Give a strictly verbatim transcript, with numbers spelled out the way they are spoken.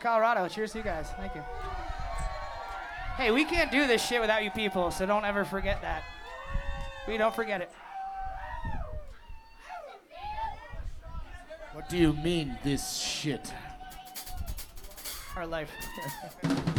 Colorado. Cheers to you guys. Thank you. Hey, we can't do this shit without you people, so don't ever forget that. We don't forget it. What do you mean, this shit? Our life.